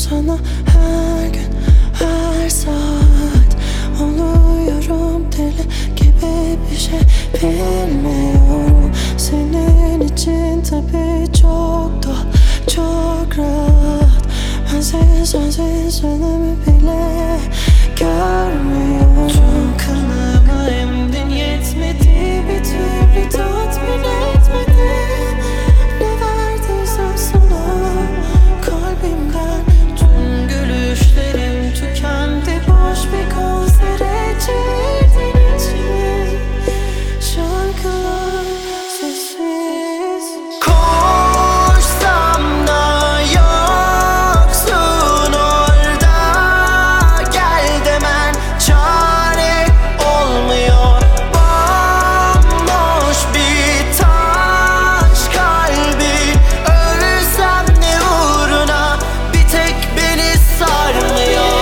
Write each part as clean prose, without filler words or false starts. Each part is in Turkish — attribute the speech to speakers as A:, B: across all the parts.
A: sana her gün, her saat. Oluyorum deli gibi, bir şey bilmiyorum. Senin için tabii çok doğal, çok rahat. Bensiz sensiz önemi bile görmüyorum. Tüm kanıma emdin, yetmedi, bir türlü tatmin etmedin. Ne verdiysem sana kalbimden. Tüm gülüşlerim tükendi, boş bir konsere çevirdin içimi. Şarkılar sessiz.
B: Koşsam da yoksun orada, gel demen çare olmuyor. Bomboş bir taş kalbi, ölsem ne uğruna, bir tek beni sarmıyor.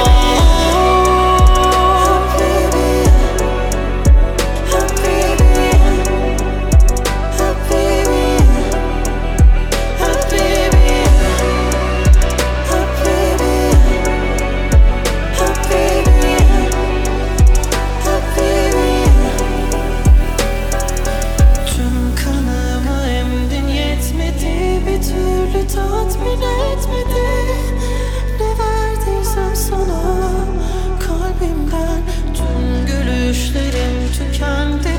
A: Tüm kanıma emdin, yetmedi, bir türlü tatmin etmedin. Ne verdiysem sana kalbimden. Tüm gülüşlerim tükendi,